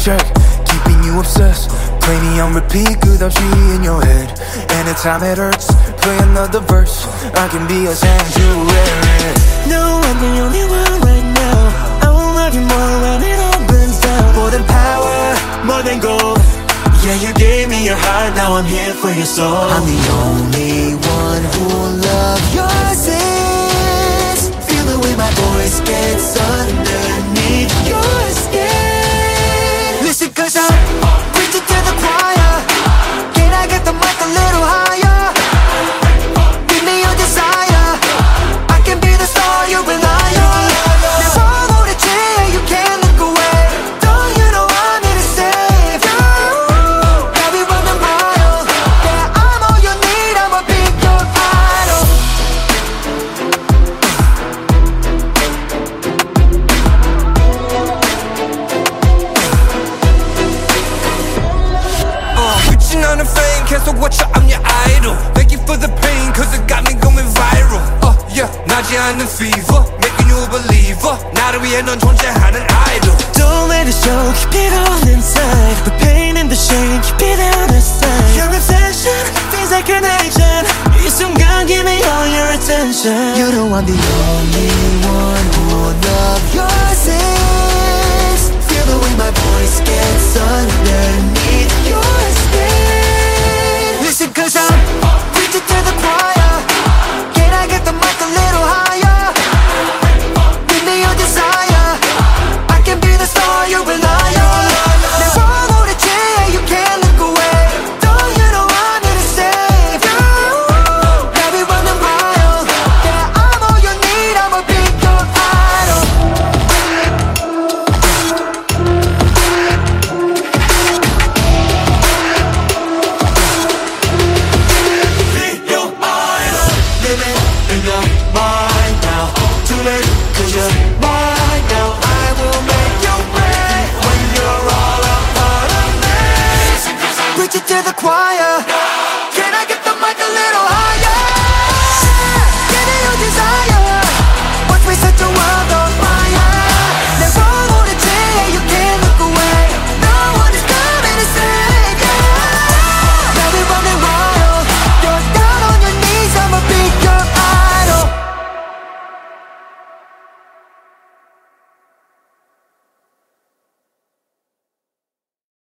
check, keeping you obsessed. Play me on repeat, 끝없이 in your head. Anytime it hurts, play another verse. I can be a sanctuary. No, I'm the only one right now. I will love you more when it all burns down. More than power, More than gold. Yeah, you gave me your heart, now I'm here for your soul. I'm the only one who will love your sins. Feel the way my voice gets underneath your skin. Listen, cause I'm preaching to the choir. Can I get the mic a little higher? Give me your desire. I can be the star you rely on. Now all over the chair, you can't look away. Don't you know I'm here to save you? Got me running wild. Yeah, I'm all you need, I'ma be your idol. Reaching on the fame, 계속 watch out, I'm your idol. Thank you for the pain, cause it got me going viral. Yeah, 나지 않는 fever, making you a believer. 나를 위해 넌 존재하는 idol. Don't let it show, keep it all inside. The pain and the shame, keep it out of sight. Your obsession feels like an addiction. 이 순간, give me all your attention. You know I'm the only one who will love your sins. Feel the way my voice gets underneath your